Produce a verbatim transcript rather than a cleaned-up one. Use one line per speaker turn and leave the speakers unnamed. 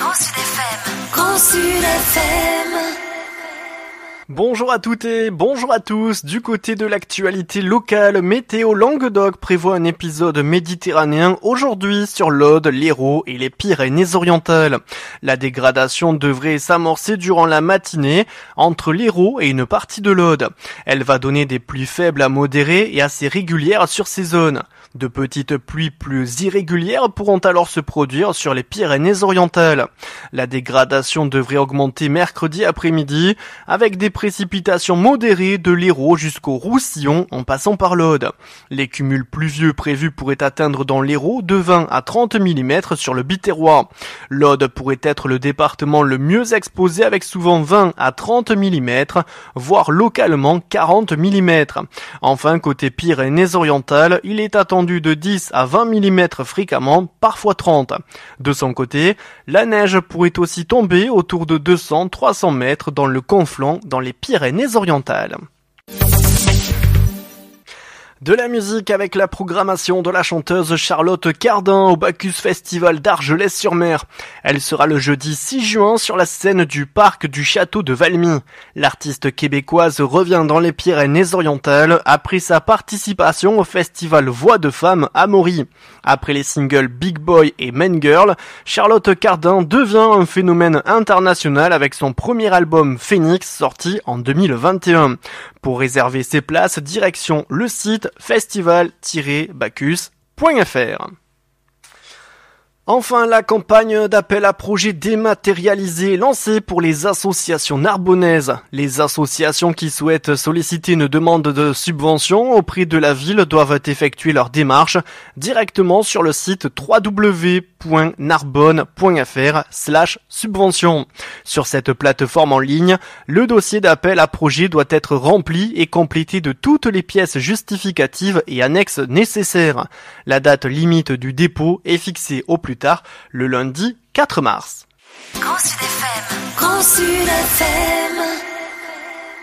Grand Sud F M. Grand Sud F M.
Bonjour à toutes et bonjour à tous. Du côté de l'actualité locale, Météo Languedoc prévoit un épisode méditerranéen aujourd'hui sur l'Aude, l'Hérault et les Pyrénées-Orientales. La dégradation devrait s'amorcer durant la matinée entre l'Hérault et une partie de l'Aude. Elle va donner des pluies faibles à modérées et assez régulières sur ces zones. De petites pluies plus irrégulières pourront alors se produire sur les Pyrénées-Orientales. La dégradation devrait augmenter mercredi après-midi avec des précipitations modérées de l'Hérault jusqu'au Roussillon en passant par l'Aude. Les cumuls pluvieux prévus pourraient atteindre dans l'Hérault de vingt à trente millimètres sur le Biterrois. L'Aude pourrait être le département le mieux exposé avec souvent vingt à trente millimètres, voire localement quarante millimètres. Enfin, côté Pyrénées-Orientales, il est attendu de dix à vingt millimètres fréquemment, parfois trente. De son côté, la neige pourrait aussi tomber autour de deux cents à trois cents mètres dans le Conflent, dans les Pyrénées-Orientales. De la musique avec la programmation de la chanteuse Charlotte Cardin au Bacchus Festival d'Argelès-sur-Mer. Elle sera le jeudi six juin sur la scène du parc du château de Valmy. L'artiste québécoise revient dans les Pyrénées-Orientales après sa participation au festival Voix de Femmes à Maury. Après les singles Big Boy et Man Girl, Charlotte Cardin devient un phénomène international avec son premier album Phoenix sorti en deux mille vingt et un. Pour réserver ses places, direction le site festival tiret bacchus point f r. Enfin, la campagne d'appel à projets dématérialisés lancée pour les associations narbonnaises. Les associations qui souhaitent solliciter une demande de subvention auprès de la ville doivent effectuer leur démarche directement sur le site w w w point narbonne point f r slash subvention. Sur cette plateforme en ligne, le dossier d'appel à projet doit être rempli et complété de toutes les pièces justificatives et annexes nécessaires. La date limite du dépôt est fixée au plus tard le lundi quatre mars.
Grand Sud F M. Grand Sud F M.